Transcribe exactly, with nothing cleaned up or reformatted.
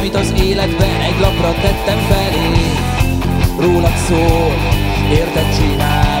amit az életben egy lapra tettem felé. Rólad szól, érted csinál.